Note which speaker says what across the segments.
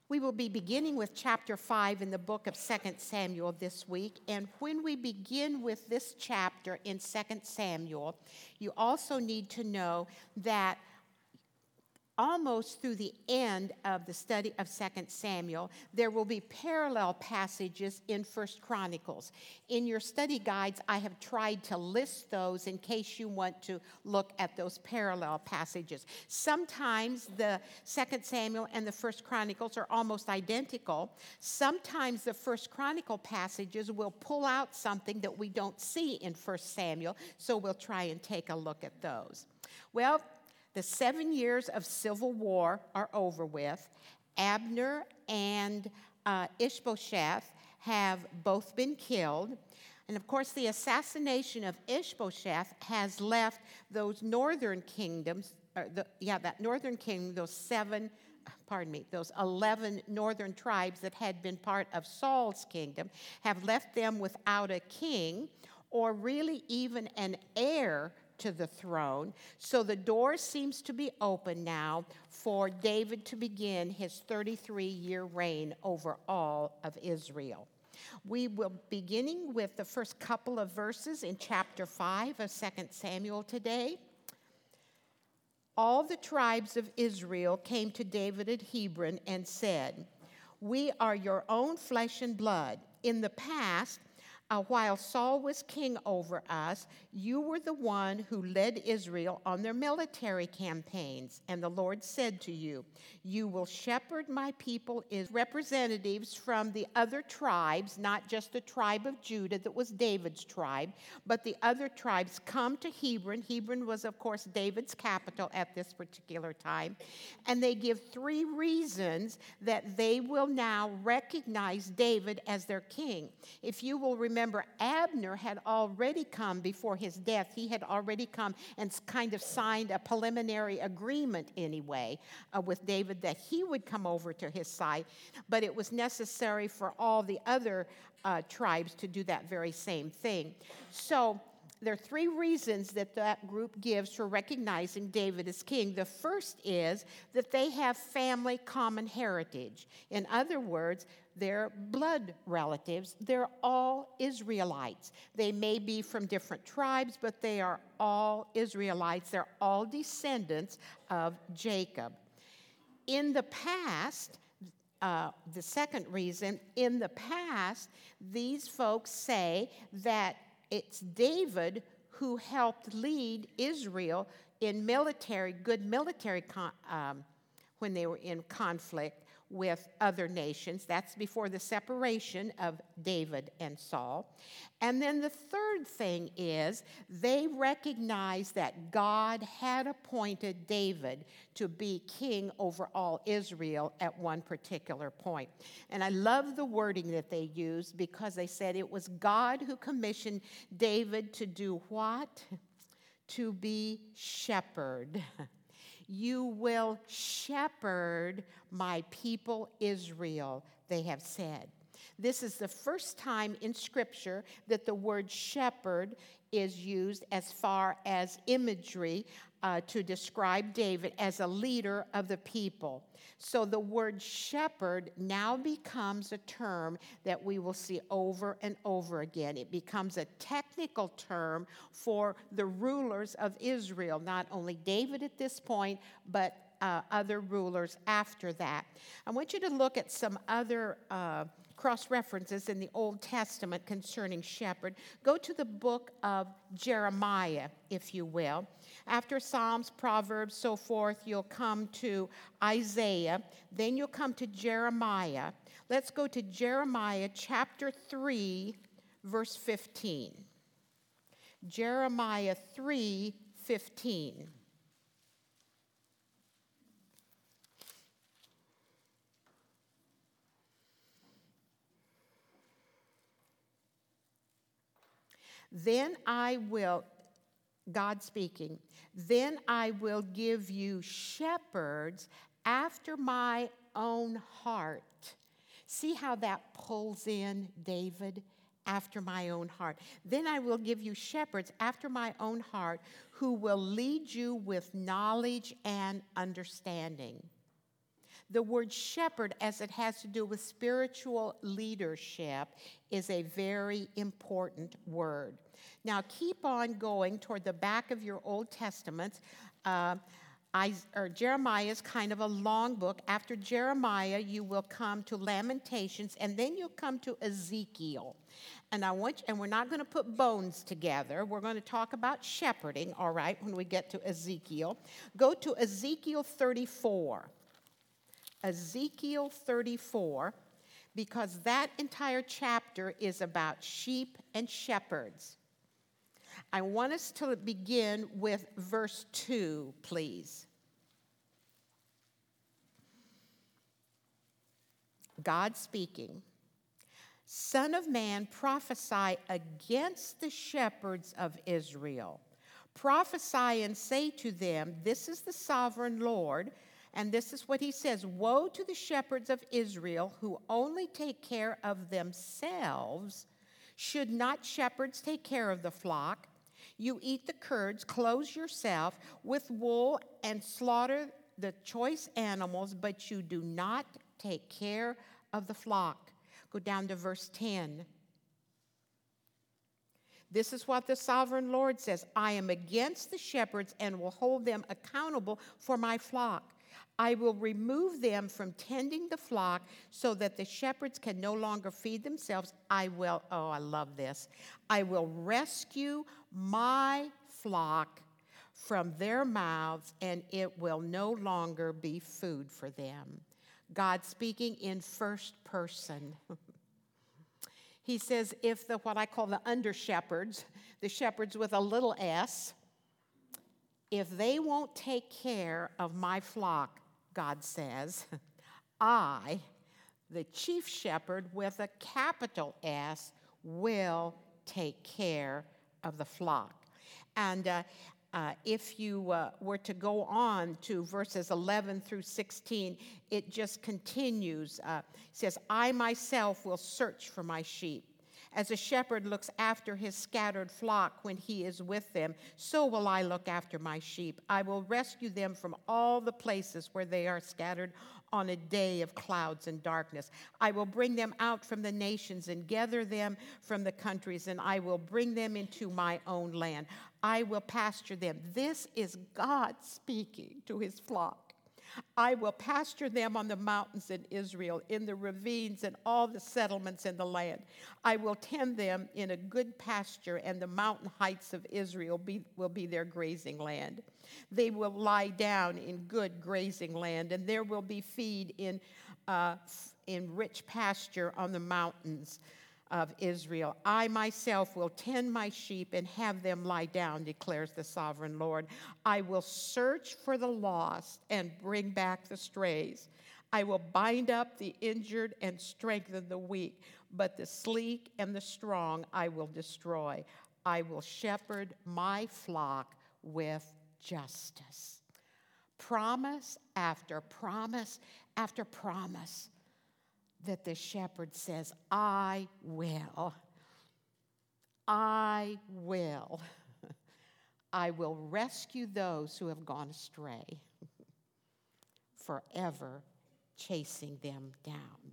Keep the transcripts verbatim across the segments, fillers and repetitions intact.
Speaker 1: We will be beginning with chapter five in the book of Second Samuel this week. And when we begin with this chapter in Second Samuel, you also need to know that almost through the end of the study of Second Samuel, there will be parallel passages in First Chronicles. In your study guides, I have tried to list those in case you want to look at those parallel passages. Sometimes the Second Samuel and the First Chronicles are almost identical. Sometimes the First Chronicle passages will pull out something that we don't see in First Samuel, so we'll try and take a look at those. Well, the seven years of civil war are over with. Abner and uh, Ishbosheth have both been killed. And of course, the assassination of Ishbosheth has left those northern kingdoms, or the, yeah, that northern kingdom, those seven, pardon me, those eleven northern tribes that had been part of Saul's kingdom, have left them without a king or really even an heir to the throne. So the door seems to be open now for David to begin his thirty-three-year reign over all of Israel. We will be beginning with the first couple of verses in chapter five of Second Samuel today. All the tribes of Israel came to David at Hebron and said, "We are your own flesh and blood. In the past, Uh, while Saul was king over us, you were the one who led Israel on their military campaigns. And the Lord said to you, you will shepherd my people as representatives from the other tribes, not just the tribe of Judah that was David's tribe, but the other tribes come to Hebron. Hebron was, of course, David's capital at this particular time. And they give three reasons that they will now recognize David as their king. If you will remember, Remember, Abner had already come before his death. He had already come and kind of signed a preliminary agreement anyway uh, with David that he would come over to his side. But it was necessary for all the other uh, tribes to do that very same thing. So there are three reasons that that group gives for recognizing David as king. The first is that they have family common heritage. In other words, they're blood relatives. They're all Israelites. They may be from different tribes, but they are all Israelites. They're all descendants of Jacob. In the past, uh, the second reason, in the past, these folks say that it's David who helped lead Israel in military, good military, con- um, when they were in conflict with other nations. That's before the separation of David and Saul. And then the third thing is they recognize that God had appointed David to be king over all Israel at one particular point. And I love the wording that they used because they said it was God who commissioned David to do what? To be shepherd. You will shepherd my people Israel, they have said. This is the first time in Scripture that the word shepherd is used as far as imagery uh, to describe David as a leader of the people. So the word shepherd now becomes a term that we will see over and over again. It becomes a technical term for the rulers of Israel, not only David at this point, but uh, other rulers after that. I want you to look at some other uh, cross-references in the Old Testament concerning shepherd. Go to the book of Jeremiah, if you will. After Psalms, Proverbs, so forth, you'll come to Isaiah. Then you'll come to Jeremiah. Let's go to Jeremiah chapter three, verse fifteen. Jeremiah three, fifteen. Then I will, God speaking, then I will give you shepherds after my own heart. See how that pulls in David? After my own heart. Then I will give you shepherds after my own heart who will lead you with knowledge and understanding. The word shepherd, as it has to do with spiritual leadership, is a very important word. Now, keep on going toward the back of your Old Testaments. Uh, I, or Jeremiah is kind of a long book. After Jeremiah, you will come to Lamentations, and then you'll come to Ezekiel. And I want you, and we're not going to put bones together. We're going to talk about shepherding, all right, when we get to Ezekiel. Go to Ezekiel thirty-four. Ezekiel thirty-four, because that entire chapter is about sheep and shepherds. I want us to begin with verse two, please. God speaking, Son of man, prophesy against the shepherds of Israel. Prophesy and say to them, this is the sovereign Lord, and this is what he says, woe to the shepherds of Israel who only take care of themselves. Should not shepherds take care of the flock? You eat the curds, clothe yourself with wool, and slaughter the choice animals, but you do not take care of the flock. Go down to verse ten. This is what the sovereign Lord says. I am against the shepherds and will hold them accountable for my flock. I will remove them from tending the flock so that the shepherds can no longer feed themselves. I will, oh, I love this. I will rescue my flock from their mouths, and it will no longer be food for them. God speaking in first person. He says, if the, what I call the under shepherds, the shepherds with a little s, if they won't take care of my flock, God says, I, the chief shepherd with a capital S, will take care of the flock. And uh, uh, if you uh, were to go on to verses eleven through sixteen, it just continues. Uh, it says, I myself will search for my sheep. As a shepherd looks after his scattered flock when he is with them, so will I look after my sheep. I will rescue them from all the places where they are scattered on a day of clouds and darkness. I will bring them out from the nations and gather them from the countries, and I will bring them into my own land. I will pasture them. This is God speaking to his flock. I will pasture them on the mountains in Israel, in the ravines and all the settlements in the land. I will tend them in a good pasture, and the mountain heights of Israel be, will be their grazing land. They will lie down in good grazing land, and there will be feed in, uh, in rich pasture on the mountains of Israel. I myself will tend my sheep and have them lie down, declares the sovereign Lord. I will search for the lost and bring back the strays. I will bind up the injured and strengthen the weak, but the sleek and the strong I will destroy. I will shepherd my flock with justice. Promise after promise after promise that the shepherd says, I will. I will. I will rescue those who have gone astray, forever chasing them down.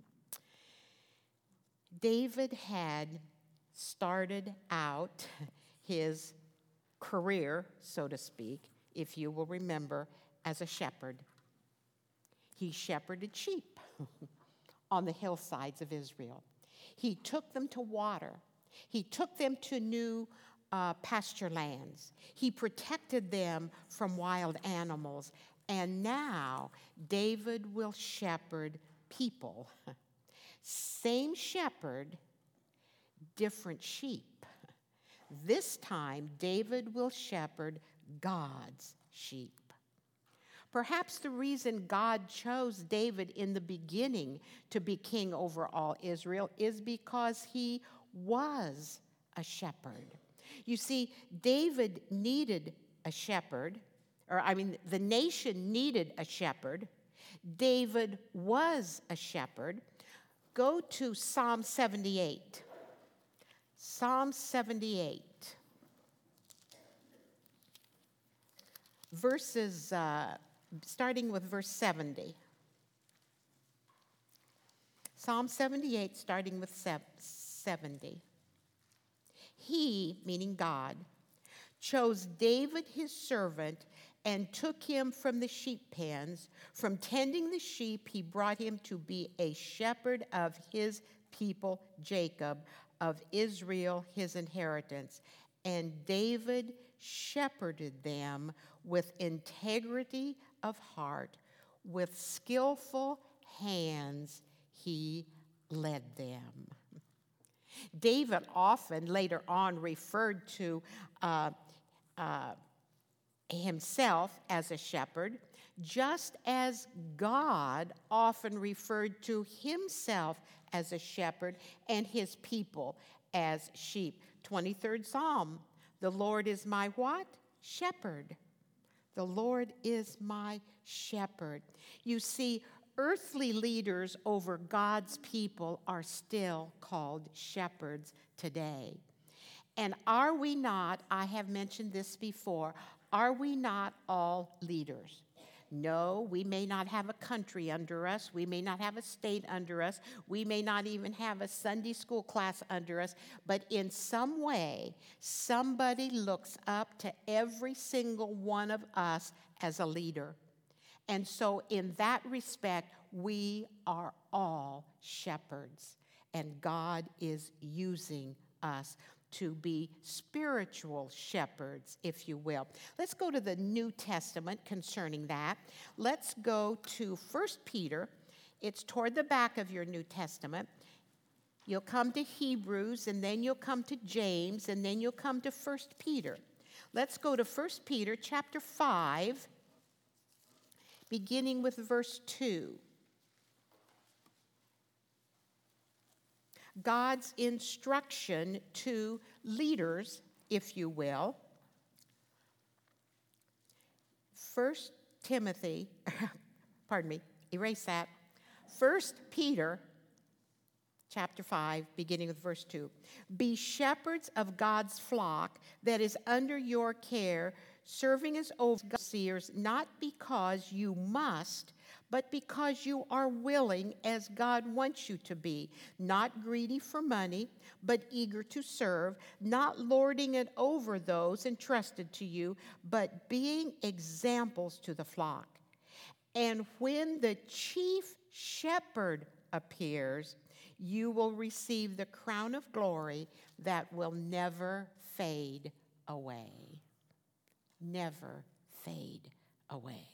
Speaker 1: David had started out his career, so to speak, if you will remember, as a shepherd. He shepherded sheep on the hillsides of Israel. He took them to water. He took them to new uh, pasture lands. He protected them from wild animals. And now David will shepherd people. Same shepherd, different sheep. This time, David will shepherd God's sheep. Perhaps the reason God chose David in the beginning to be king over all Israel is because he was a shepherd. You see, David needed a shepherd, or I mean, the nation needed a shepherd. David was a shepherd. Go to Psalm seventy-eight. Psalm seventy-eight. Verses, uh, starting with verse seventy. Psalm seventy-eight, starting with seventy. He, meaning God, chose David his servant and took him from the sheep pens. From tending the sheep, he brought him to be a shepherd of his people Jacob, of Israel his inheritance. And David shepherded them with integrity of heart, with skillful hands he led them. David often later on referred to uh, uh, himself as a shepherd, just as God often referred to himself as a shepherd and his people as sheep. twenty-third Psalm, the Lord is my what? Shepherd. The Lord is my shepherd. You see, earthly leaders over God's people are still called shepherds today. And are we not, I have mentioned this before, are we not all leaders? No, we may not have a country under us. We may not have a state under us. We may not even have a Sunday school class under us. But in some way, somebody looks up to every single one of us as a leader. And so in that respect, we are all shepherds. And God is using us to be spiritual shepherds, if you will. Let's go to the New Testament concerning that. Let's go to First Peter. It's toward the back of your New Testament. You'll come to Hebrews, and then you'll come to James, and then you'll come to First Peter. Let's go to First Peter chapter five, beginning with verse two. God's instruction to leaders, if you will. First Timothy, pardon me, erase that. First Peter, chapter five, beginning with verse two. Be shepherds of God's flock that is under your care, serving as overseers, not because you must, but because you are willing, as God wants you to be, not greedy for money, but eager to serve, not lording it over those entrusted to you, but being examples to the flock. And when the chief shepherd appears, you will receive the crown of glory that will never fade away. Never fade away.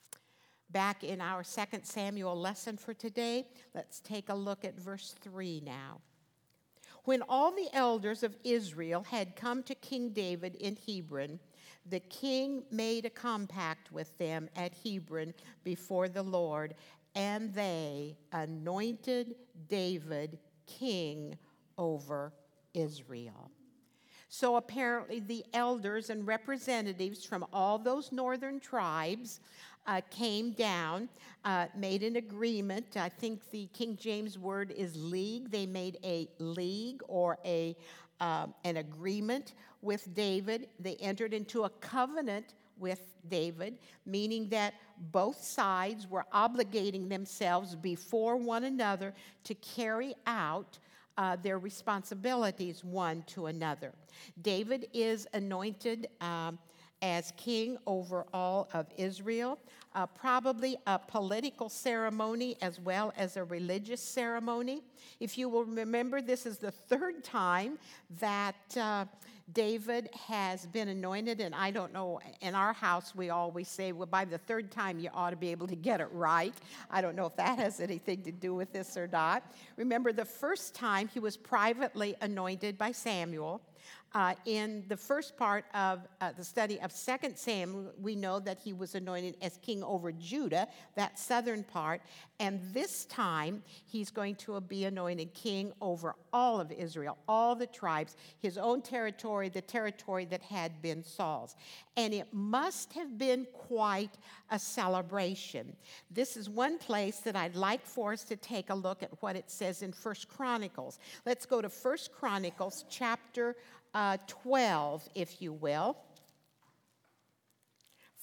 Speaker 1: Back in our Second Samuel lesson for today, let's take a look at verse three now. When all the elders of Israel had come to King David in Hebron, the king made a compact with them at Hebron before the Lord, and they anointed David king over Israel. So apparently the elders and representatives from all those northern tribes uh, came down, uh, made an agreement. I think the King James word is league. They made a league or a uh, an agreement with David. They entered into a covenant with David, meaning that both sides were obligating themselves before one another to carry out Uh, their responsibilities one to another. David is anointed um, as king over all of Israel, uh, probably a political ceremony as well as a religious ceremony. If you will remember, this is the third time that uh, David has been anointed, and I don't know, in our house we always say, well, by the third time you ought to be able to get it right. I don't know if that has anything to do with this or not. Remember, the first time he was privately anointed by Samuel. Uh, in the first part of uh, the study of Second Samuel, we know that he was anointed as king over Judah, that southern part, and this time he's going to be anointed king over all of Israel, all the tribes, his own territory, the territory that had been Saul's. And it must have been quite a celebration. This is one place that I'd like for us to take a look at what it says in First Chronicles. Let's go to First Chronicles chapter Uh, twelve, if you will.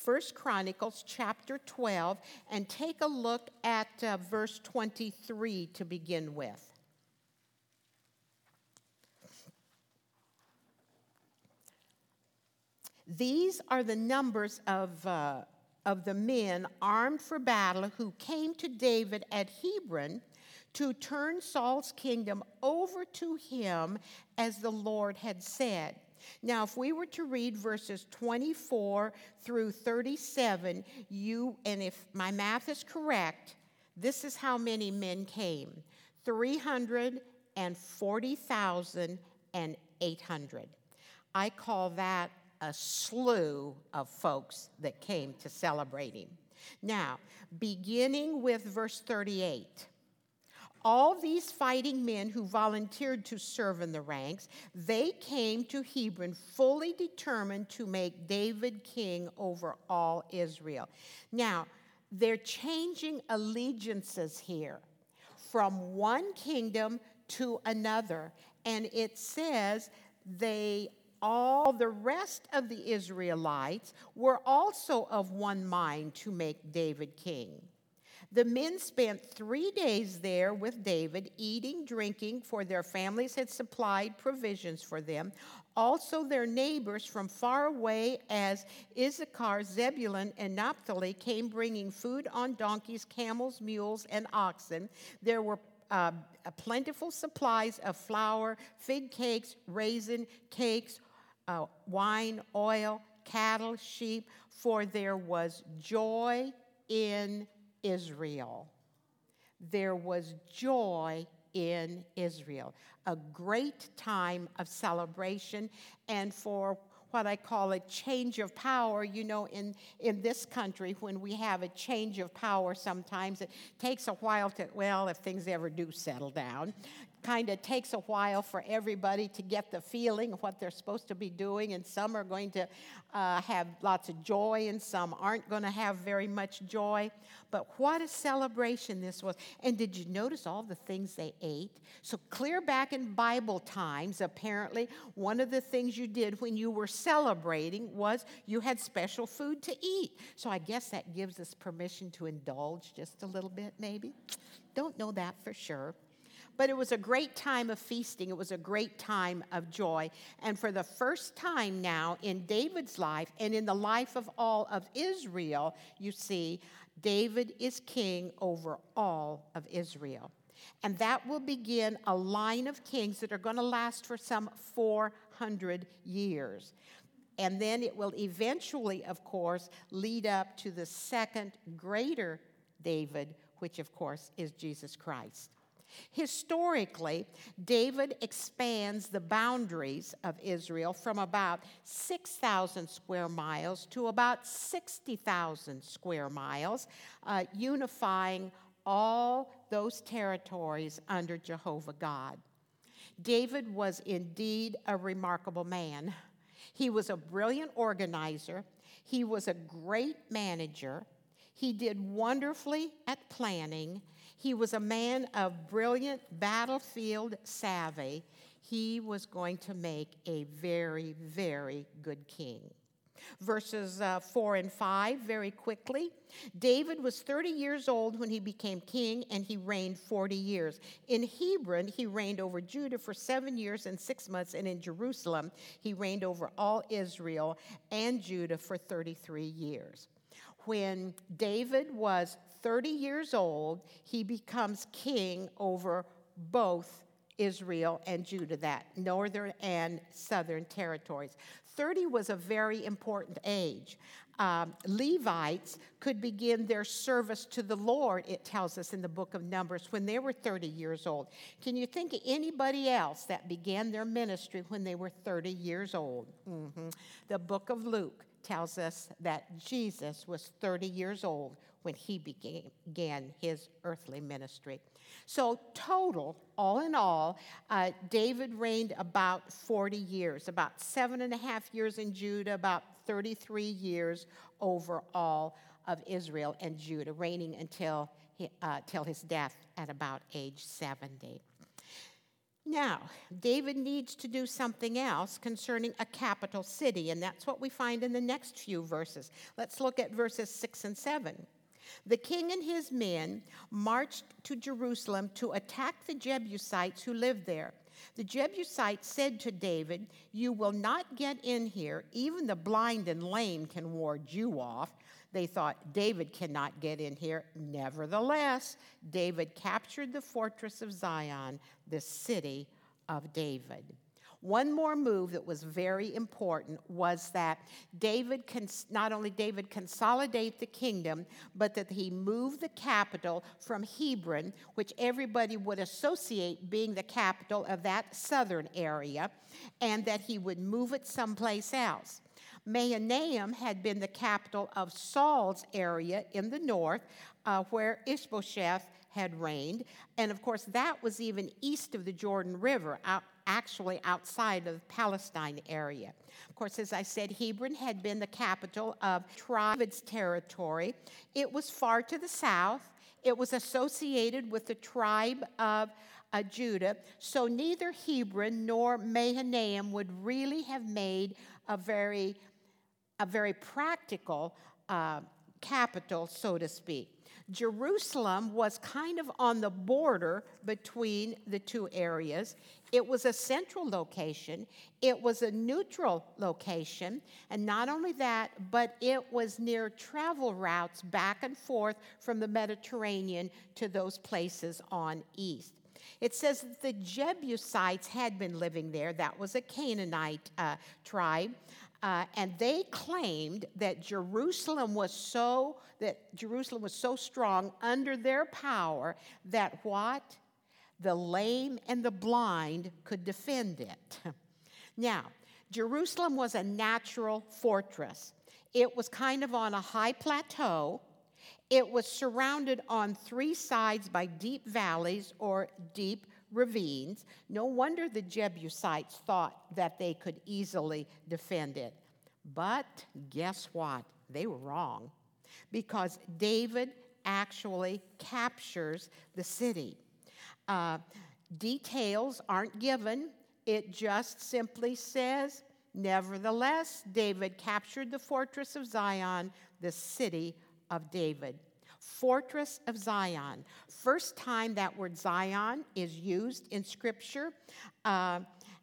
Speaker 1: First Chronicles chapter twelve, and take a look at uh, verse twenty-three to begin with. These are the numbers of, uh, of the men armed for battle who came to David at Hebron to turn Saul's kingdom over to him as the Lord had said. Now, if we were to read verses twenty-four through thirty-seven, you, and if my math is correct, this is how many men came: three hundred forty thousand eight hundred. I call that a slew of folks that came to celebrate him. Now, beginning with verse thirty-eight, all these fighting men who volunteered to serve in the ranks, they came to Hebron fully determined to make David king over all Israel. Now, they're changing allegiances here from one kingdom to another, and it says they all the rest of the Israelites were also of one mind to make David king. The men spent three days there with David, eating, drinking, for their families had supplied provisions for them. Also their neighbors from far away, as Issachar, Zebulun, and Naphtali, came bringing food on donkeys, camels, mules, and oxen. There were uh, plentiful supplies of flour, fig cakes, raisin cakes, Uh, wine, oil, cattle, sheep, for there was joy in Israel. There was joy in Israel. A great time of celebration, and for what I call a change of power. You know, in, in this country, when we have a change of power, sometimes it takes a while to, well, if things ever do settle down, kind of takes a while for everybody to get the feeling of what they're supposed to be doing, and some are going to uh, have lots of joy, and some aren't going to have very much joy. But what a celebration this was. And did you notice all the things they ate? So clear back in Bible times, apparently, one of the things you did when you were celebrating was you had special food to eat. So I guess that gives us permission to indulge just a little bit, maybe. Don't know that for sure. But it was a great time of feasting. It was a great time of joy. And for the first time now in David's life and in the life of all of Israel, you see, David is king over all of Israel. And that will begin a line of kings that are going to last for some four hundred years. And then it will eventually, of course, lead up to the second greater David, which, of course, is Jesus Christ. Historically, David expands the boundaries of Israel from about six thousand square miles to about sixty thousand square miles, uh, unifying all those territories under Jehovah God. David was indeed a remarkable man. He was a brilliant organizer. He was a great manager. He did wonderfully at planning. He was a man of brilliant battlefield savvy. He was going to make a very, very good king. Verses uh, four and five, very quickly. David was thirty years old when he became king, and he reigned forty years. In Hebron, he reigned over Judah for seven years and six months, and in Jerusalem, he reigned over all Israel and Judah for thirty-three years. When David was thirty years old, he becomes king over both Israel and Judah, that northern and southern territories. thirty was a very important age. Um, Levites could begin their service to the Lord, it tells us in the book of Numbers, when they were thirty years old. Can you think of anybody else that began their ministry when they were thirty years old? Mm-hmm. The book of Luke tells us that Jesus was thirty years old when he began his earthly ministry. So total, all in all, uh, David reigned about forty years, about seven and a half years in Judah, about thirty-three years over all of Israel and Judah, reigning until, he, uh, till his death at about age seventy. Now, David needs to do something else concerning a capital city, and that's what we find in the next few verses. Let's look at verses six and seven. The king and his men marched to Jerusalem to attack the Jebusites who lived there. The Jebusites said to David, "You will not get in here. Even the blind and lame can ward you off." They thought, David cannot get in here. Nevertheless, David captured the fortress of Zion, the city of David. One more move that was very important was that David, cons- not only David consolidate the kingdom, but that he moved the capital from Hebron, which everybody would associate being the capital of that southern area, and that he would move it someplace else. Mahanaim had been the capital of Saul's area in the north, uh, where Ishbosheth had reigned. And of course, that was even east of the Jordan River, out, actually outside of the Palestine area. Of course, as I said, Hebron had been the capital of David's territory. It was far to the south. It was associated with the tribe of uh, Judah. So neither Hebron nor Mahanaim would really have made a very a very practical uh, capital, so to speak. Jerusalem was kind of on the border between the two areas. It was a central location. It was a neutral location. And not only that, but it was near travel routes back and forth from the Mediterranean to those places on east. It says that the Jebusites had been living there. That was a Canaanite uh, tribe. Uh, and they claimed that Jerusalem was so that Jerusalem was so strong under their power that what? The lame and the blind could defend it. Now, Jerusalem was a natural fortress. It was kind of on a high plateau. It was surrounded on three sides by deep valleys or deep ravines. No wonder the Jebusites thought that they could easily defend it. But guess what? They were wrong, because David actually captures the city. Uh, details aren't given. It just simply says, nevertheless, David captured the fortress of Zion, the city of David. Fortress of Zion. First time that word Zion is used in Scripture. Uh,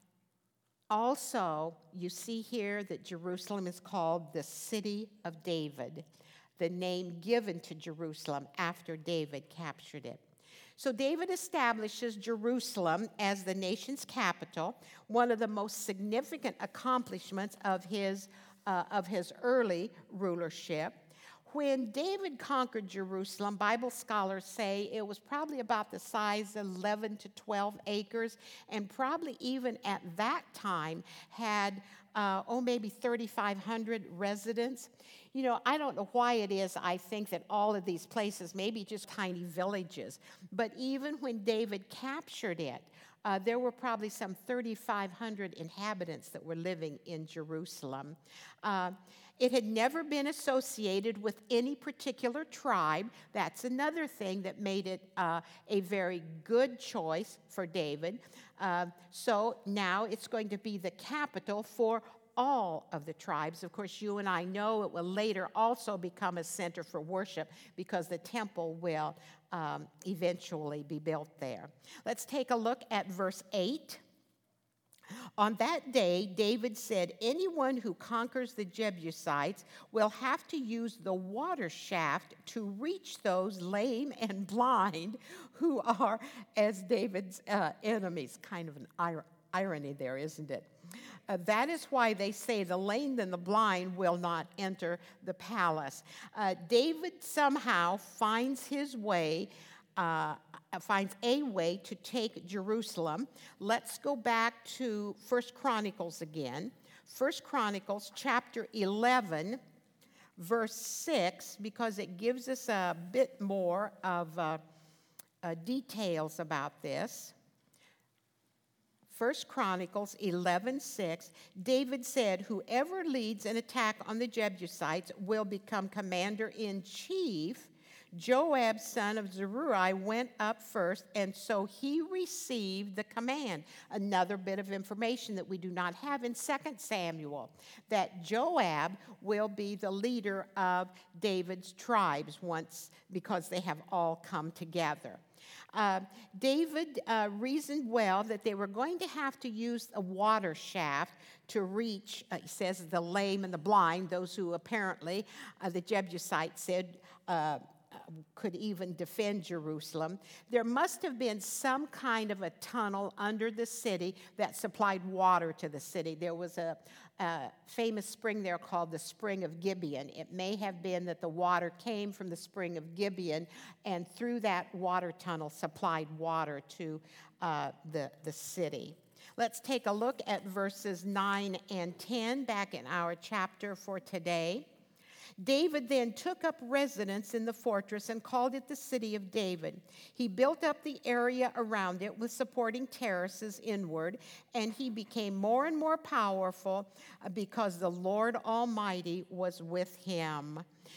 Speaker 1: also, you see here that Jerusalem is called the city of David, the name given to Jerusalem after David captured it. So David establishes Jerusalem as the nation's capital, one of the most significant accomplishments of his, uh, of his early rulership. When David conquered Jerusalem, Bible scholars say it was probably about the size of eleven to twelve acres, and probably even at that time had, uh, oh, maybe thirty-five hundred residents. You know, I don't know why it is I think that all of these places may be just tiny villages, but even when David captured it, uh, there were probably some thirty-five hundred inhabitants that were living in Jerusalem. Uh, It had never been associated with any particular tribe. That's another thing that made it uh, a very good choice for David. Uh, so now it's going to be the capital for all of the tribes. Of course, you and I know it will later also become a center for worship because the temple will um, eventually be built there. Let's take a look at verse eight. On that day, David said, anyone who conquers the Jebusites will have to use the water shaft to reach those lame and blind who are as David's uh, enemies. Kind of an ir- irony there, isn't it? Uh, that is why they say the lame and the blind will not enter the palace. Uh, David somehow finds his way Uh, finds a way to take Jerusalem. Let's go back to First Chronicles again. First Chronicles chapter eleven, verse six, because it gives us a bit more of uh, uh, details about this. First Chronicles eleven six, David said, whoever leads an attack on the Jebusites will become commander-in-chief Joab, son of Zeruiah, went up first, and so he received the command. Another bit of information that we do not have in Second Samuel, that Joab will be the leader of David's tribes once, because they have all come together. Uh, David uh, reasoned well that they were going to have to use a water shaft to reach, uh, he says, the lame and the blind, those who apparently, uh, the Jebusites said, uh, could even defend Jerusalem. There must have been some kind of a tunnel under the city that supplied water to the city. There was a, a famous spring there called the Spring of Gibeon. It may have been that the water came from the Spring of Gibeon, and through that water tunnel supplied water to uh, the, the city. Let's take a look at verses nine and ten back in our chapter for today. David then took up residence in the fortress and called it the City of David. He built up the area around it with supporting terraces inward, and he became more and more powerful because the Lord Almighty was with him.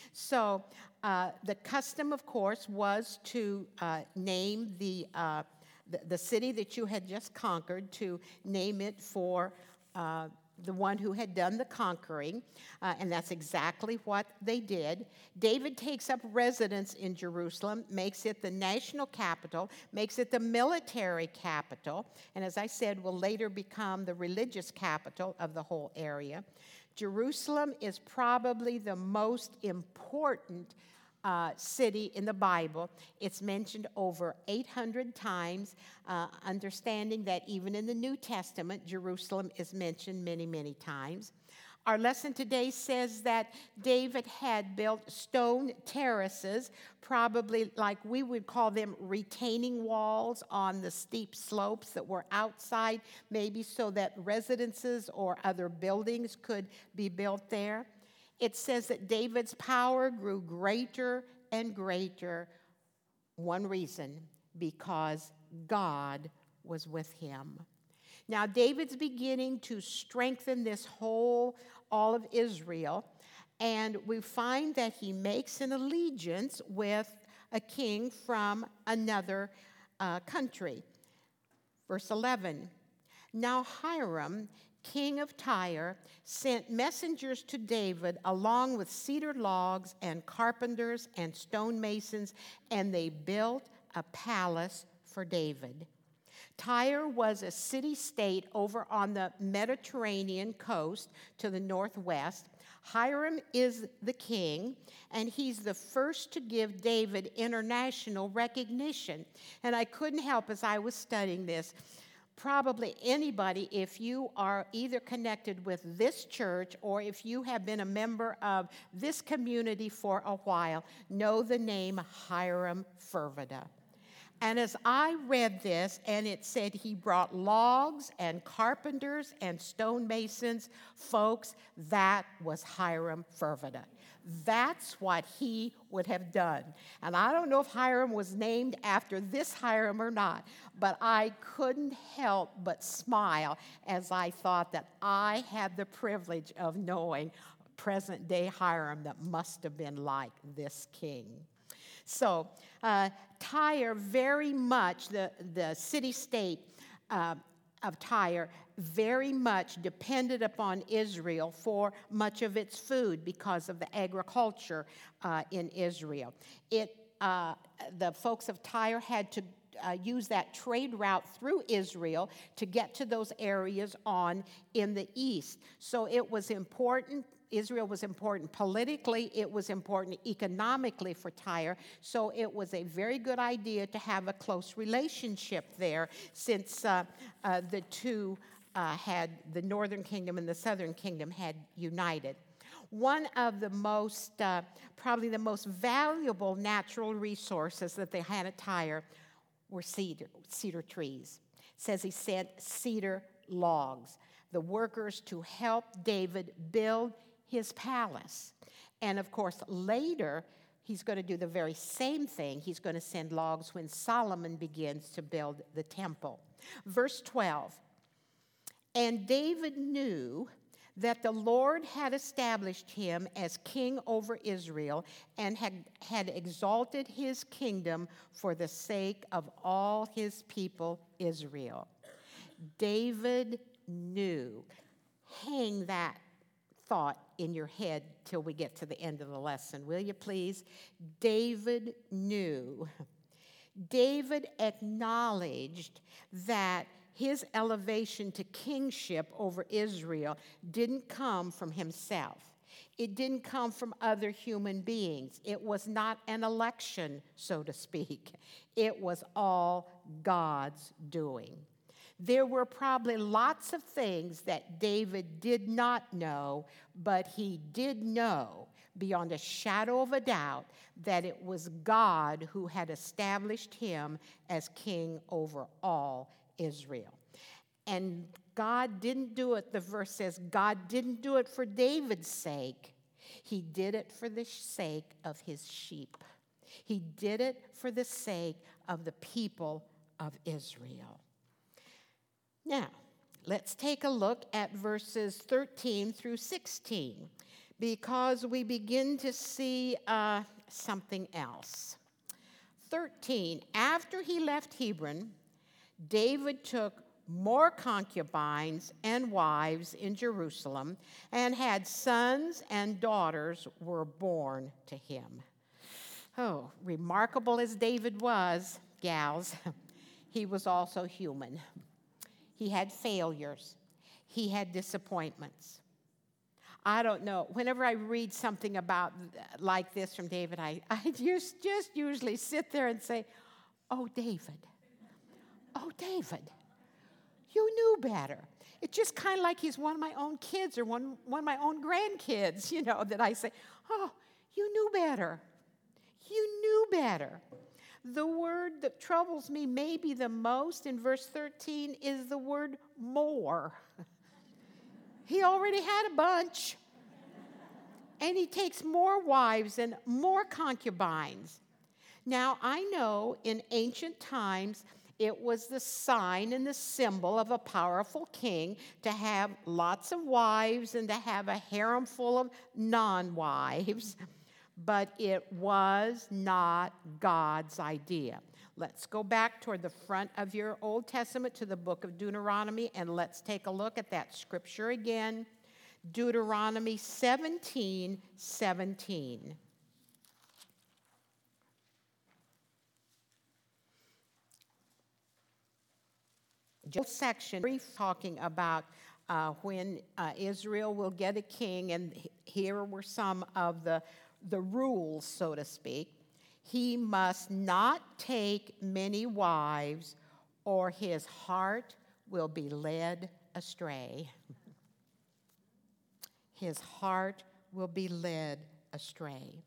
Speaker 1: So uh, the custom, of course, was to uh, name the, uh, the, the city that you had just conquered, to name it for uh, the one who had done the conquering, uh, and that's exactly what they did. David takes up residence in Jerusalem, makes it the national capital, makes it the military capital, and as I said, will later become the religious capital of the whole area. Jerusalem is probably the most important Uh, city in the Bible. It's mentioned over eight hundred times, uh, understanding that even in the New Testament, Jerusalem is mentioned many, many times. Our lesson today says that David had built stone terraces, probably like we would call them retaining walls on the steep slopes that were outside, maybe so that residences or other buildings could be built there. It says that David's power grew greater and greater. One reason, because God was with him. Now, David's beginning to strengthen this whole, all of Israel, and we find that he makes an allegiance with a king from another uh, country. Verse eleven, now Hiram, king of Tyre, sent messengers to David along with cedar logs and carpenters and stonemasons, and they built a palace for David. Tyre was a city-state over on the Mediterranean coast to the northwest. Hiram is the king, and he's the first to give David international recognition. And I couldn't help, as I was studying this, probably anybody, if you are either connected with this church or if you have been a member of this community for a while, know the name Hiram Fervada. And as I read this, and it said he brought logs and carpenters and stonemasons, folks, that was Hiram Fervada. That's what he would have done. And I don't know if Hiram was named after this Hiram or not, but I couldn't help but smile as I thought that I had the privilege of knowing present-day Hiram that must have been like this king. So uh, Tyre very much, the, the city-state uh, of Tyre, very much depended upon Israel for much of its food because of the agriculture uh, in Israel. It, uh, the folks of Tyre had to uh, use that trade route through Israel to get to those areas on in the east. So it was important. Israel was important politically, it was important economically for Tyre, so it was a very good idea to have a close relationship there, since uh, uh, the two uh, had, the northern kingdom and the southern kingdom had united. One of the most, uh, probably the most valuable natural resources that they had at Tyre were cedar, cedar trees. It says he sent cedar logs, the workers to help David build his palace. And of course, later, he's going to do the very same thing. He's going to send logs when Solomon begins to build the temple. Verse twelve, and David knew that the Lord had established him as king over Israel and had, had exalted his kingdom for the sake of all his people Israel. David knew. Hang that thought in your head till we get to the end of the lesson, will you please? David knew. David acknowledged that his elevation to kingship over Israel didn't come from himself. It didn't come from other human beings. It was not an election, so to speak. It was all God's doing. There were probably lots of things that David did not know, but he did know beyond a shadow of a doubt that it was God who had established him as king over all Israel. And God didn't do it, the verse says, God didn't do it for David's sake. He did it for the sake of his sheep. He did it for the sake of the people of Israel. Now, let's take a look at verses thirteen through sixteen, because we begin to see uh, something else. thirteen, after he left Hebron, David took more concubines and wives in Jerusalem, and had sons and daughters were born to him. Oh, remarkable as David was, gals, he was also human. He had failures. He had disappointments. I don't know. Whenever I read something about like this from David, I, I just, just usually sit there and say, oh, David. Oh, David. You knew better. It's just kind of like he's one of my own kids or one, one of my own grandkids, you know, that I say, oh, you knew better. You knew better. The word that troubles me maybe the most in verse thirteen is the word more. He already had a bunch. And he takes more wives and more concubines. Now, I know in ancient times it was the sign and the symbol of a powerful king to have lots of wives and to have a harem full of non-wives. But it was not God's idea. Let's go back toward the front of your Old Testament to the book of Deuteronomy, and let's take a look at that scripture again. Deuteronomy seventeen seventeen. Just section brief talking about uh, when uh, Israel will get a king, and here were some of the the rules, so to speak. He must not take many wives, or his heart will be led astray. His heart will be led astray.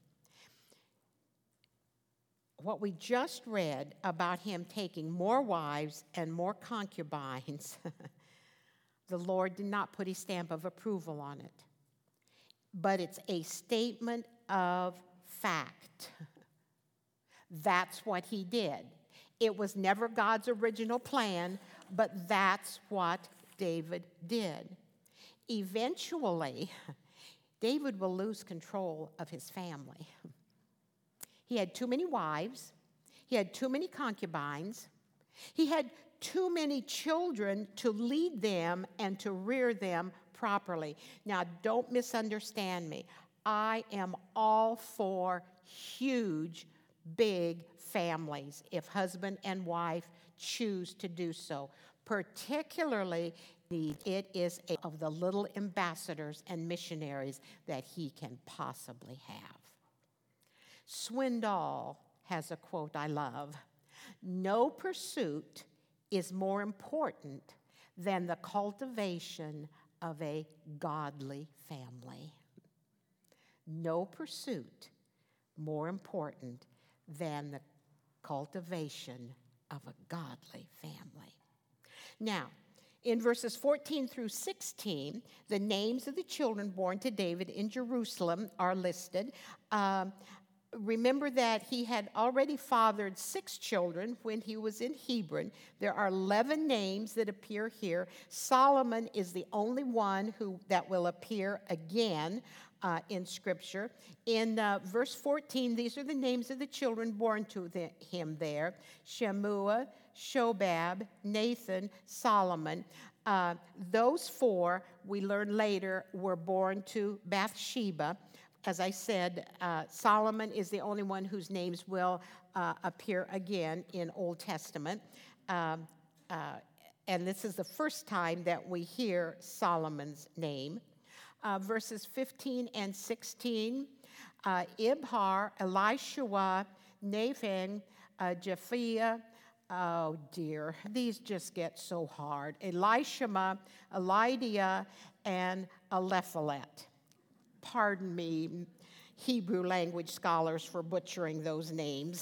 Speaker 1: What we just read about him taking more wives and more concubines, the Lord did not put his stamp of approval on it. But it's a statement of fact. That's what he did. It was never God's original plan, but that's what David did. Eventually, David will lose control of his family. He had too many wives. He had too many concubines. He had too many children to lead them and to rear them properly. Now, don't misunderstand me. I am all for huge, big families if husband and wife choose to do so. Particularly, it is a, of the little ambassadors and missionaries that he can possibly have. Swindoll has a quote I love. No pursuit is more important than the cultivation of a godly family. No pursuit more important than the cultivation of a godly family. Now, in verses fourteen through sixteen, the names of the children born to David in Jerusalem are listed. Um, remember that he had already fathered six children when he was in Hebron. There are eleven names that appear here. Solomon is the only one who that will appear again uh, in Scripture. In uh, verse fourteen, these are the names of the children born to the, him there: Shemua, Shobab, Nathan, Solomon. Uh, those four, we learn later, were born to Bathsheba. As I said, uh, Solomon is the only one whose names will uh, appear again in Old Testament. Um, uh, and this is the first time that we hear Solomon's name. Uh, verses fifteen and sixteen, uh, Ibhar, Elishua, Naphan, uh, Japhiah. Oh dear, these just get so hard. Elishama, Elidia, and Eliphalet. Pardon me, Hebrew language scholars, for butchering those names.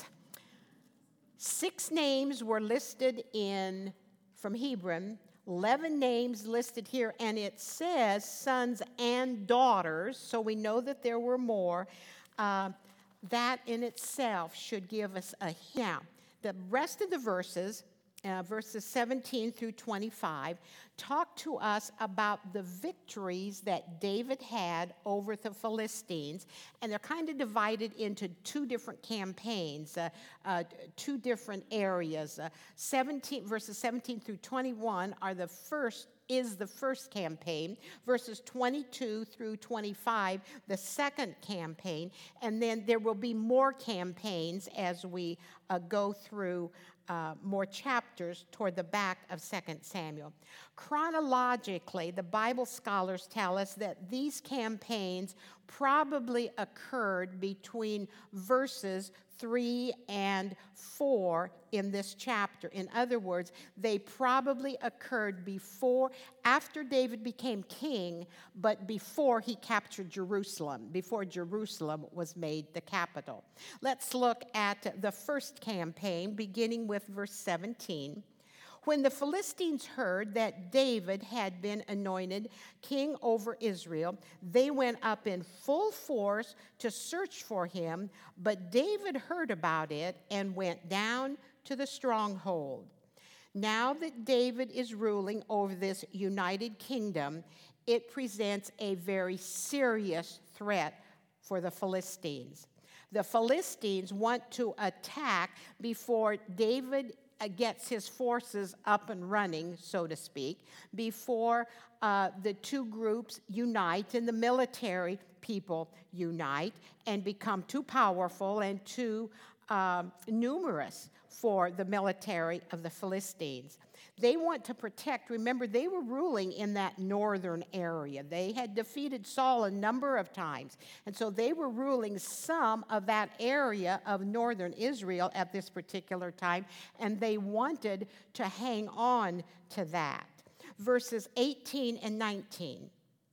Speaker 1: Six names were listed in from Hebron, eleven names listed here, and it says sons and daughters, so we know that there were more. Uh, that in itself should give us a hint. Now, the rest of the verses, uh, verses seventeen through twenty-five, talk to us about the victories that David had over the Philistines, and they're kind of divided into two different campaigns, uh, uh, two different areas. Uh, seventeen, verses seventeen through twenty-one are the first is the first campaign, verses twenty-two through twenty-five, the second campaign, and then there will be more campaigns as we uh, go through uh, more chapters toward the back of Second Samuel. Chronologically, the Bible scholars tell us that these campaigns probably occurred between verses three and four in this chapter. In other words, they probably occurred before, after David became king, but before he captured Jerusalem, before Jerusalem was made the capital. Let's look at the first campaign, beginning with verse seventeen. When the Philistines heard that David had been anointed king over Israel, they went up in full force to search for him, but David heard about it and went down to the stronghold. Now that David is ruling over this united kingdom, it presents a very serious threat for the Philistines. The Philistines want to attack before David gets his forces up and running, so to speak, before uh, the two groups unite and the military people unite and become too powerful and too um, numerous for the military of the Philistines. They want to protect, remember, they were ruling in that northern area. They had defeated Saul a number of times, and so they were ruling some of that area of northern Israel at this particular time, and they wanted to hang on to that. Verses eighteen and nineteen.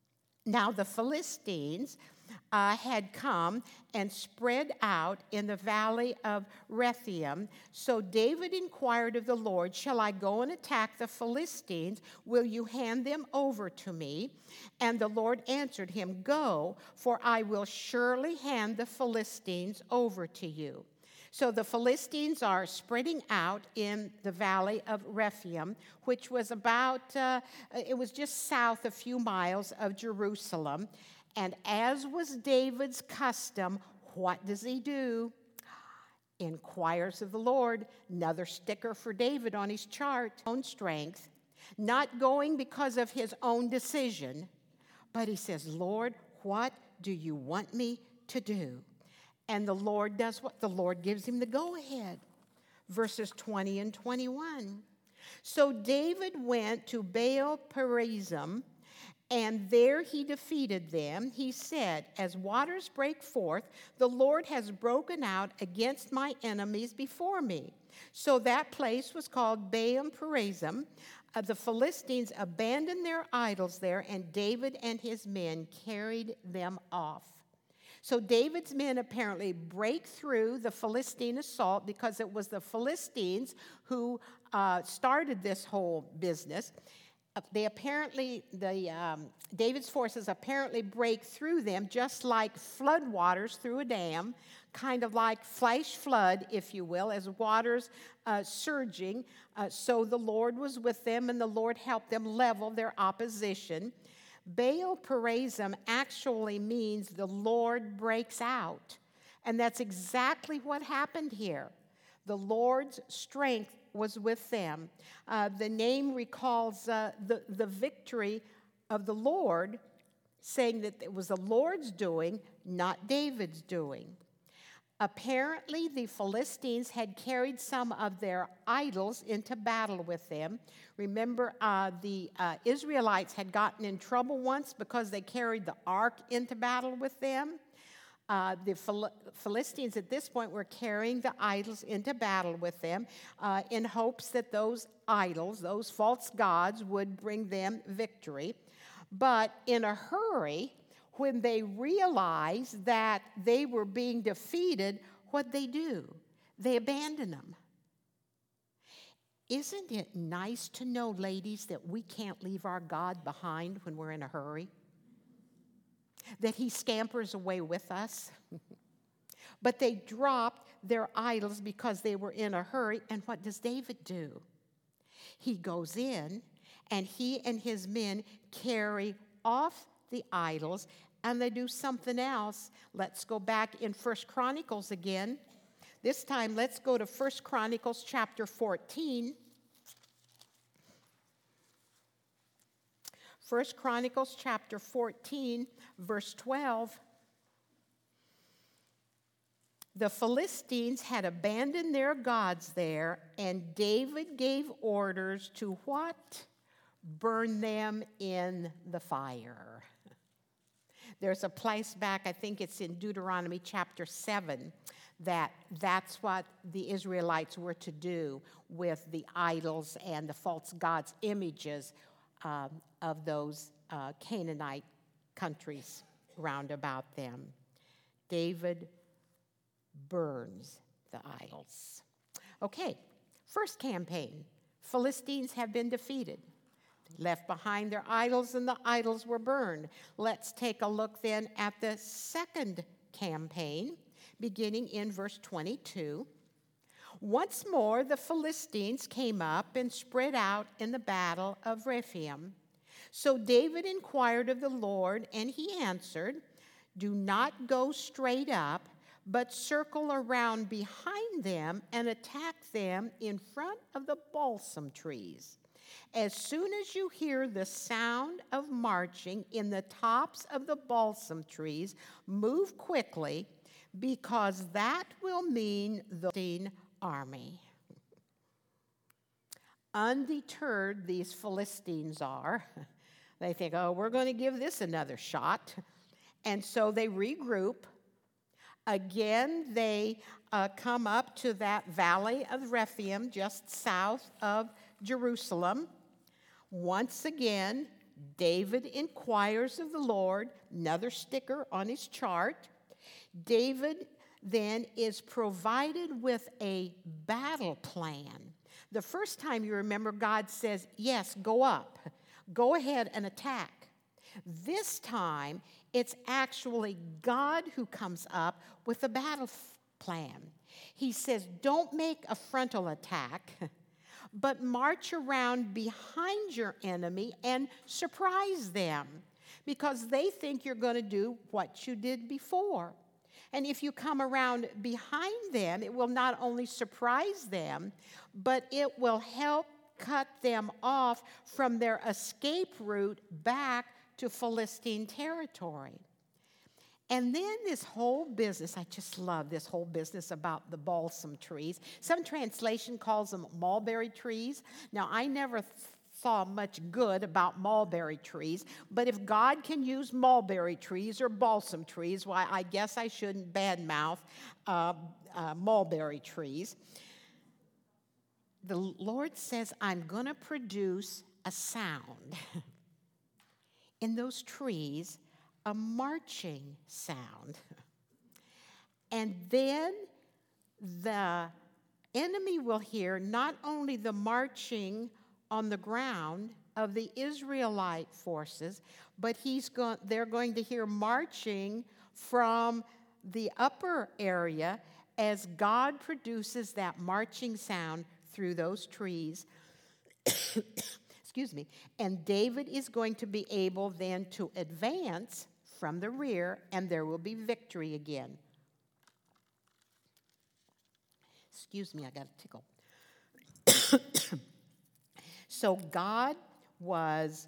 Speaker 1: Now the Philistines Uh, had come and spread out in the valley of Rephaim. So David inquired of the Lord, "Shall I go and attack the Philistines? Will you hand them over to me?" And the Lord answered him, "Go, for I will surely hand the Philistines over to you." So the Philistines are spreading out in the valley of Rephaim, which was about, uh, it was just south a few miles of Jerusalem. And as was David's custom, what does he do? Inquires of the Lord. Another sticker for David on his chart. Own strength. Not going because of his own decision, but he says, "Lord, what do you want me to do?" And the Lord does what? The Lord gives him the go-ahead. Verses twenty and twenty-one. So David went to Baal Perazim, and there he defeated them. He said, "As waters break forth, the Lord has broken out against my enemies before me." So that place was called Baal Perazim. Uh, the Philistines abandoned their idols there, and David and his men carried them off. So David's men apparently break through the Philistine assault, because it was the Philistines who uh, started this whole business. Uh, They apparently, the um, David's forces apparently break through them just like floodwaters through a dam, kind of like flash flood, if you will, as waters uh, surging. Uh, so the Lord was with them, and the Lord helped them level their opposition. Baal Perazim actually means the Lord breaks out. And that's exactly what happened here. The Lord's strength was with them. Uh, the name recalls uh, the, the victory of the Lord, saying that it was the Lord's doing, not David's doing. Apparently, the Philistines had carried some of their idols into battle with them. Remember, uh, the uh, Israelites had gotten in trouble once because they carried the ark into battle with them. Uh, the Phil- Philistines at this point were carrying the idols into battle with them uh, in hopes that those idols, those false gods, would bring them victory. But in a hurry, when they realized that they were being defeated, what'd they do? They abandoned them. Isn't it nice to know, ladies, that we can't leave our God behind when we're in a hurry? That he scampers away with us? But they dropped their idols because they were in a hurry. And what does David do? He goes in, and he and his men carry off the idols, and they do something else. Let's go back in First Chronicles again. This time, let's go to First Chronicles chapter fourteen. First Chronicles chapter fourteen, verse twelve. The Philistines had abandoned their gods there, and David gave orders to what? Burn them in the fire. There's a place back, I think it's in Deuteronomy chapter seven, that that's what the Israelites were to do with the idols and the false gods' images um, of those uh, Canaanite countries round about them. David burns the idols. Okay, first campaign. Philistines have been defeated. Left behind their idols, and the idols were burned. Let's take a look then at the second campaign, beginning in verse twenty-two. Once more the Philistines came up and spread out in the battle of Rephaim. So David inquired of the Lord, and he answered, "Do not go straight up, but circle around behind them and attack them in front of the balsam trees. As soon as you hear the sound of marching in the tops of the balsam trees, move quickly, because that will mean the Philistine army." Undeterred, these Philistines are. They think, oh, we're going to give this another shot. And so they regroup. Again, they uh, come up to that valley of Rephaim, just south of Jerusalem. Once again, David inquires of the Lord, another sticker on his chart. David then is provided with a battle plan. The first time you remember, God says, yes, go up. Go ahead and attack. This time, it's actually God who comes up with a battle f- plan. He says, don't make a frontal attack, but march around behind your enemy and surprise them, because they think you're going to do what you did before. And if you come around behind them, it will not only surprise them, but it will help cut them off from their escape route back to Philistine territory. And then this whole business, I just love this whole business about the balsam trees. Some translation calls them mulberry trees. Now, I never th- saw much good about mulberry trees, but if God can use mulberry trees or balsam trees, why, I guess I shouldn't badmouth uh, uh, mulberry trees. The Lord says, I'm going to produce a sound in those trees, a marching sound. And then the enemy will hear not only the marching on the ground, of the Israelite forces, but he's go- they're going to hear marching from the upper area as God produces that marching sound through those trees. Excuse me. And David is going to be able then to advance from the rear, and there will be victory again. Excuse me, I got a tickle. So God was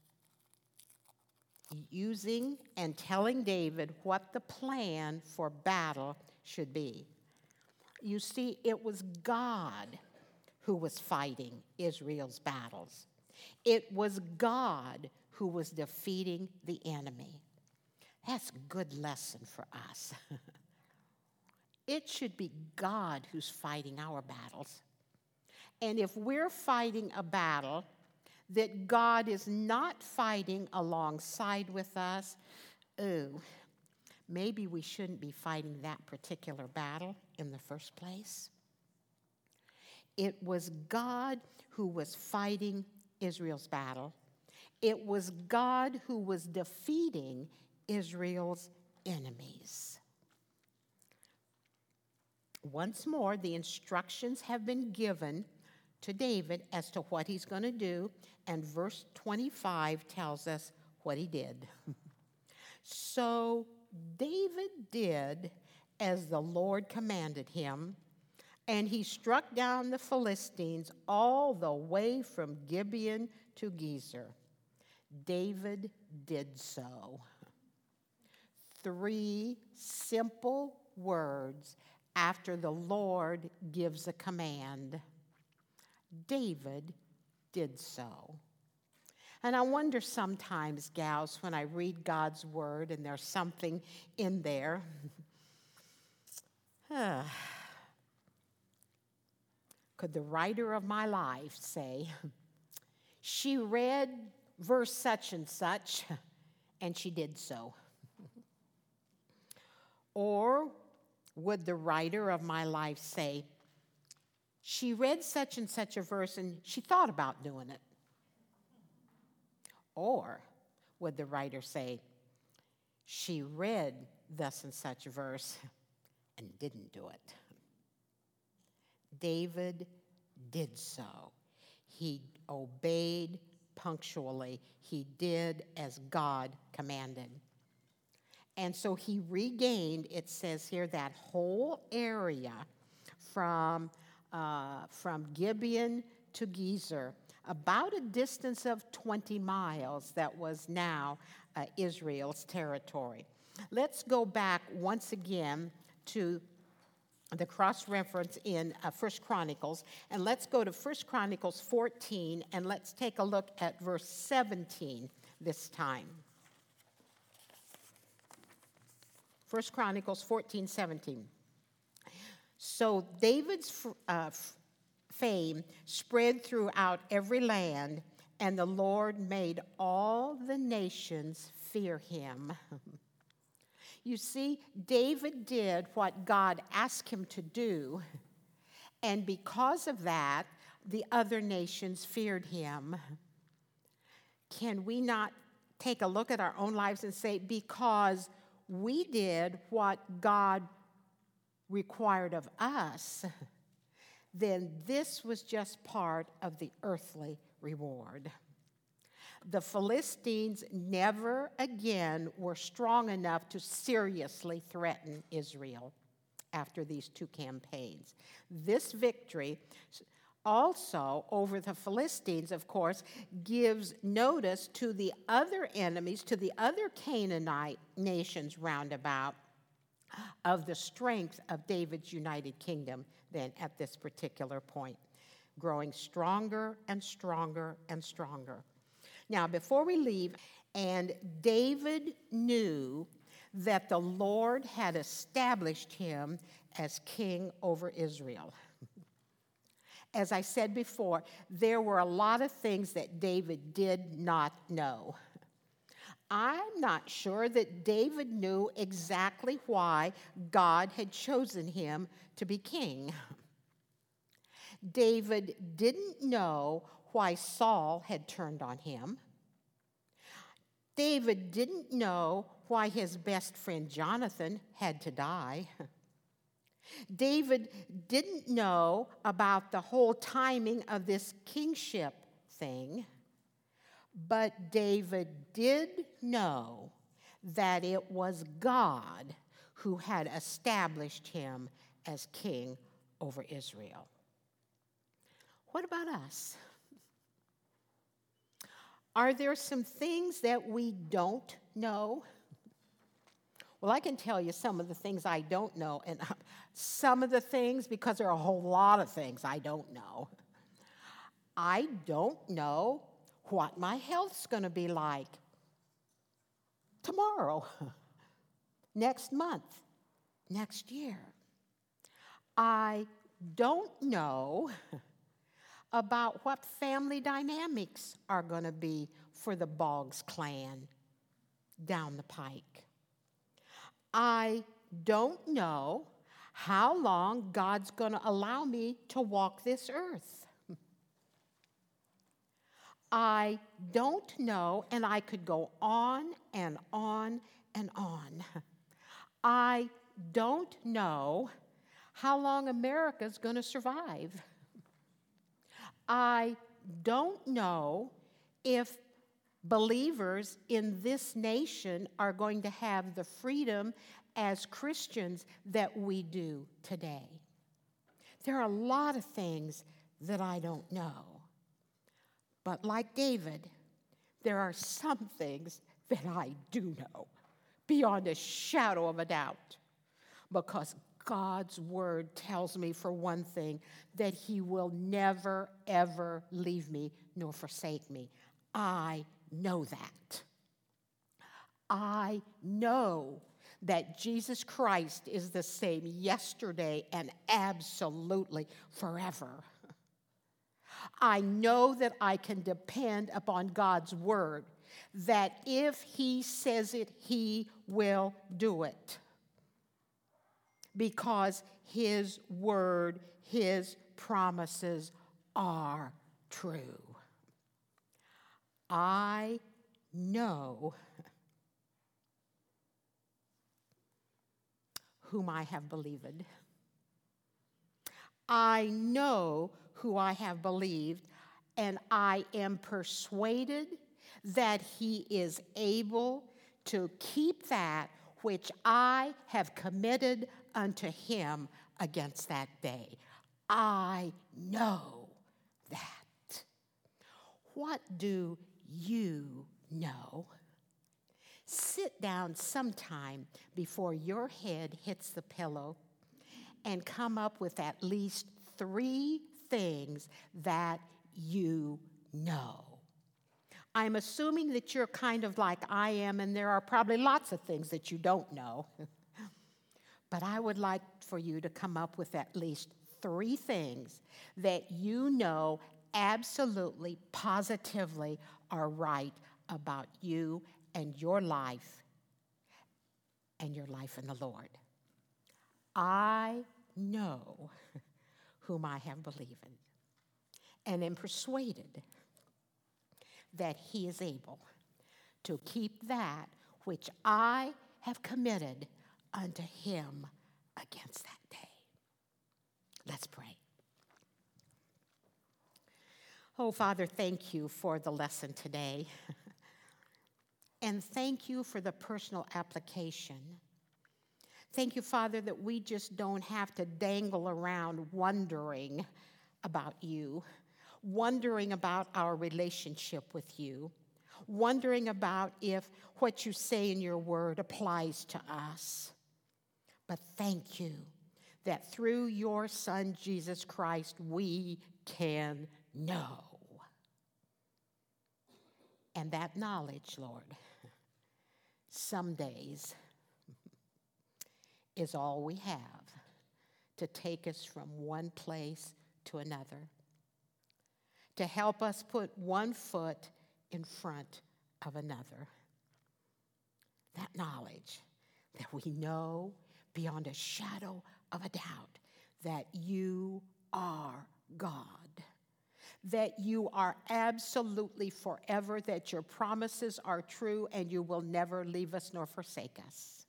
Speaker 1: using and telling David what the plan for battle should be. You see, it was God who was fighting Israel's battles. It was God who was defeating the enemy. That's a good lesson for us. It should be God who's fighting our battles. And if we're fighting a battle that God is not fighting alongside with us, oh, maybe we shouldn't be fighting that particular battle in the first place. It was God who was fighting Israel's battle. It was God who was defeating Israel's enemies. Once more, the instructions have been given to David as to what he's going to do, and verse twenty-five tells us what he did. So David did as the Lord commanded him, and he struck down the Philistines all the way from Gibeon to Gezer. David did so. Three simple words after the Lord gives a command. David did so. And I wonder sometimes, gals, when I read God's word and there's something in there, uh, could the writer of my life say, she read verse such and such, and she did so? Or would the writer of my life say, she read such and such a verse and she thought about doing it? Or would the writer say, she read thus and such a verse and didn't do it? David did so. He obeyed punctually. He did as God commanded. And so he regained, it says here, that whole area from, uh, from Gibeon to Gezer, about a distance of twenty miles that was now uh, Israel's territory. Let's go back once again to the cross-reference in uh, First Chronicles, and let's go to First Chronicles fourteen, and let's take a look at verse seventeen this time. First Chronicles fourteen, seventeen. So David's uh, fame spread throughout every land, and the Lord made all the nations fear him. You see, David did what God asked him to do, and because of that, the other nations feared him. Can we not take a look at our own lives and say, because we did what God required of us, then this was just part of the earthly reward? The Philistines never again were strong enough to seriously threaten Israel after these two campaigns. This victory also over the Philistines, of course, gives notice to the other enemies, to the other Canaanite nations roundabout, of the strength of David's united kingdom then at this particular point, growing stronger and stronger and stronger. Now, before we leave, and David knew that the Lord had established him as king over Israel. As I said before, there were a lot of things that David did not know. I'm not sure that David knew exactly why God had chosen him to be king. David didn't know why Saul had turned on him. David didn't know why his best friend Jonathan had to die. David didn't know about the whole timing of this kingship thing, but David did know that it was God who had established him as king over Israel. What about us? Are there some things that we don't know? Well, I can tell you some of the things I don't know, and some of the things, because there are a whole lot of things I don't know. I don't know what my health's going to be like tomorrow, next month, next year. I don't know about what family dynamics are going to be for the Boggs clan down the pike. I don't know how long God's going to allow me to walk this earth. I don't know, and I could go on and on and on. I don't know how long America's going to survive. I don't know if believers in this nation are going to have the freedom as Christians that we do today. There are a lot of things that I don't know. But like David, there are some things that I do know beyond a shadow of a doubt, because God's word tells me, for one thing, that he will never, ever leave me nor forsake me. I know that. I know that Jesus Christ is the same yesterday and absolutely forever. I know that I can depend upon God's word, that if he says it, he will do it. Because his word, his promises are true. I know whom I have believed. I know who I have believed, and I am persuaded that he is able to keep that which I have committed unto him against that day. I know that. What do you know? Sit down sometime before your head hits the pillow and come up with at least three things that you know. I'm assuming that you're kind of like I am, and there are probably lots of things that you don't know. But I would like for you to come up with at least three things that you know absolutely, positively are right about you and your life and your life in the Lord. I know whom I have believed and am persuaded that he is able to keep that which I have committed unto him against that day. Let's pray. Oh, Father, thank you for the lesson today. And thank you for the personal application. Thank you, Father, that we just don't have to dangle around wondering about you, wondering about our relationship with you, wondering about if what you say in your word applies to us. But thank you that through your Son, Jesus Christ, we can know. And that knowledge, Lord, some days is all we have to take us from one place to another, to help us put one foot in front of another. That knowledge that we know beyond a shadow of a doubt that you are God, that you are absolutely forever, that your promises are true, and you will never leave us nor forsake us.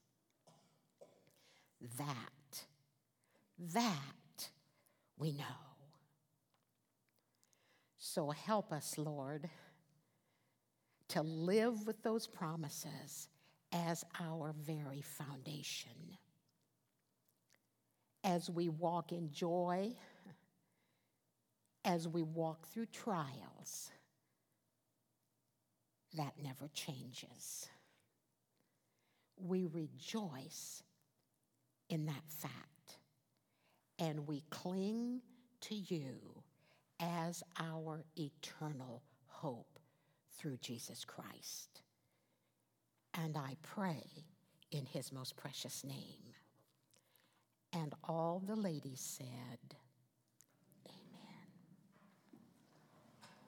Speaker 1: That, that we know. So help us, Lord, to live with those promises as our very foundation. As we walk in joy, as we walk through trials, that never changes. We rejoice in that fact, and we cling to you as our eternal hope through Jesus Christ. And I pray in his most precious name. And all the ladies said,